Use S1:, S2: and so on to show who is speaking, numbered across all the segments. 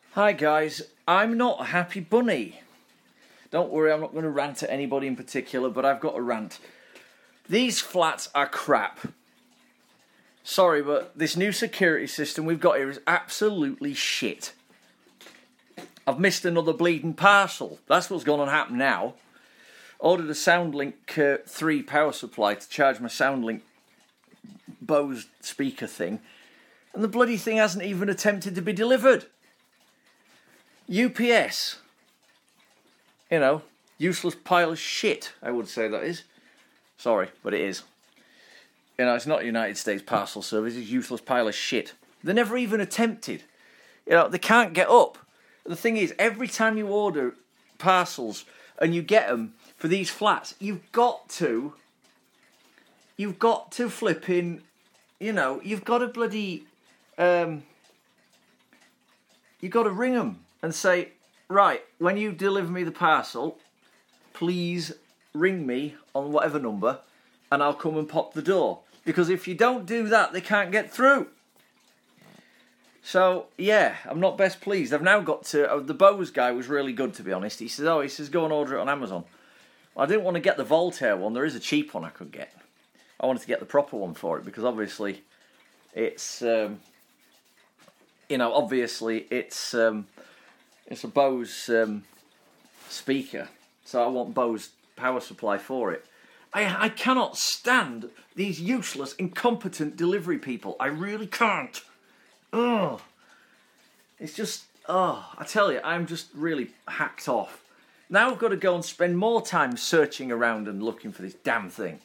S1: Hi guys, I'm not a happy bunny. Don't worry, I'm not going to rant at anybody in particular, but I've got a rant. These flats are crap. Sorry, but this new security system we've got here is absolutely shit. I've missed another bleeding parcel. That's what's going to happen now. Ordered a SoundLink 3 power supply to charge my SoundLink Bose speaker thing, and the bloody thing hasn't even attempted to be delivered. UPS. You know, useless pile of shit, I would say that is. Sorry, but it is. You know, it's not United States Parcel Service, it's a useless pile of shit. They never even attempted. You know, they can't get up. The thing is, every time you order parcels and you get them for these flats, you've got to flip in, you know, you've got to bloody, you've got to ring them and say, right, when you deliver me the parcel, please ring me on whatever number and I'll come and pop the door. Because if you don't do that, they can't get through. So, yeah, I'm not best pleased. I've now got to... the Bose guy was really good, to be honest. He says, go and order it on Amazon. Well, I didn't want to get the Voltaire one. There is a cheap one I could get. I wanted to get the proper one for it because obviously it's... it's a Bose speaker. So I want Bose power supply for it. I cannot stand these useless, incompetent delivery people. I really can't. Ugh. It's just, I tell you, I'm just really hacked off. Now I've got to go and spend more time searching around and looking for this damn thing.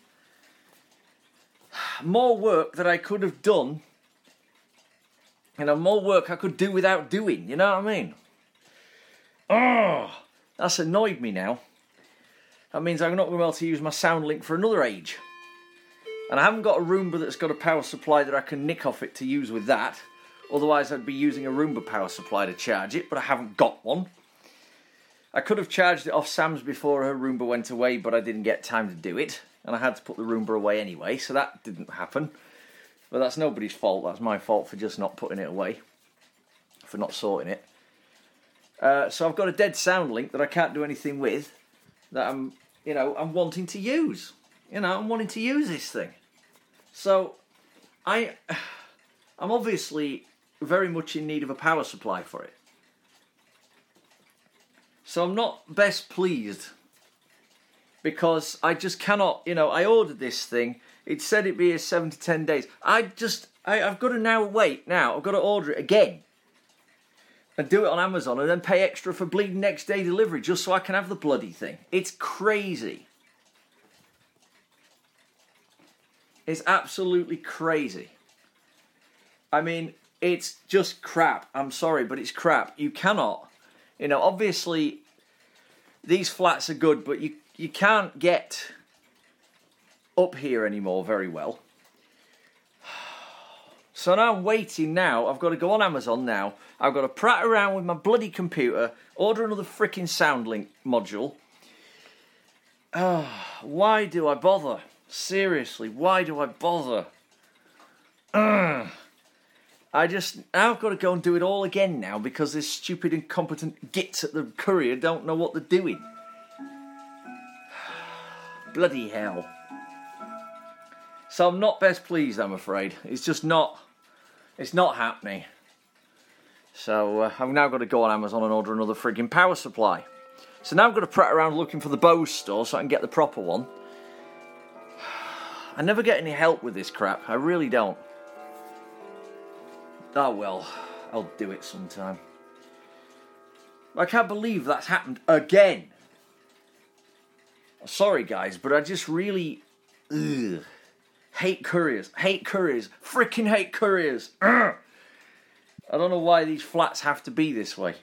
S1: More work that I could have done. You know, more work I could do without doing, you know what I mean? Oh, that's annoyed me now. That means I'm not going to be able to use my SoundLink for another age. And I haven't got a Roomba that's got a power supply that I can nick off it to use with that. Otherwise I'd be using a Roomba power supply to charge it, but I haven't got one. I could have charged it off Sam's before her Roomba went away, but I didn't get time to do it. And I had to put the Roomba away anyway, so that didn't happen. But that's nobody's fault, that's my fault for just not putting it away. For not sorting it. So I've got a dead SoundLink that I can't do anything with. That I'm wanting to use. You know, I'm wanting to use this thing. So, I'm obviously very much in need of a power supply for it. So I'm not best pleased. Because I just cannot, I ordered this thing. It said it'd be here 7 to 10 days. I've got to now wait now. I've got to order it again. And do it on Amazon and then pay extra for bleeding next day delivery just so I can have the bloody thing. It's crazy. It's absolutely crazy. I mean, it's just crap. I'm sorry, but it's crap. You cannot, obviously these flats are good, but you can't get up here anymore very well. So now I'm waiting now. I've got to go on Amazon now. I've got to prat around with my bloody computer, order another freaking SoundLink module. Why do I bother? Seriously, why do I bother? Now I've got to go and do it all again now because this stupid, incompetent gits at the courier don't know what they're doing. Bloody hell. So I'm not best pleased, I'm afraid. It's just not... It's not happening. So I've now got to go on Amazon and order another frigging power supply. So now I've got to prat around looking for the Bose store so I can get the proper one. I never get any help with this crap. I really don't. Oh well, I'll do it sometime. I can't believe that's happened again. Sorry guys, but I just really... Hate couriers. Freaking hate couriers. I don't know why these flats have to be this way.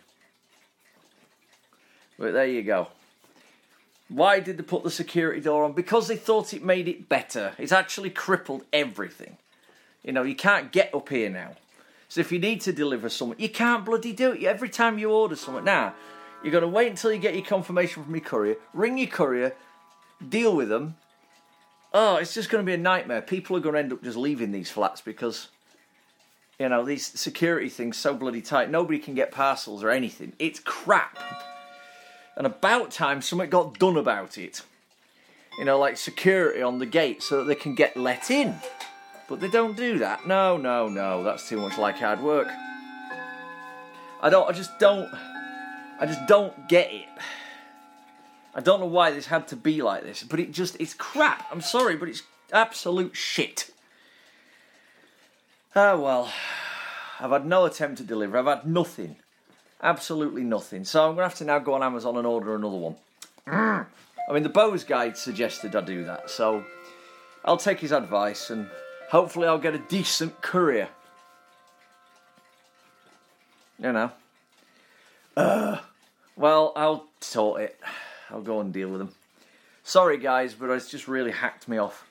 S1: But there you go. Why did they put the security door on? Because they thought it made it better. It's actually crippled everything. You can't get up here now. So if you need to deliver something, you can't bloody do it. Every time you order something now, you've got to wait until you get your confirmation from your courier, ring your courier, deal with them. Oh, it's just going to be a nightmare. People are going to end up just leaving these flats because You know, these security things so bloody tight. Nobody can get parcels or anything. It's crap. And about time something got done about it. You know, like security on the gate so that they can get let in. But they don't do that. No. That's too much like hard work. I just don't get it. I don't know why this had to be like this, but it's crap. I'm sorry, but it's absolute shit. Oh well, I've had no attempt to deliver. I've had nothing. Absolutely nothing. So I'm going to have to now go on Amazon and order another one. I mean, the Bose guide suggested I do that, so I'll take his advice and hopefully I'll get a decent courier. You know. Well, I'll sort it. I'll go and deal with them. Sorry guys, but it's just really hacked me off.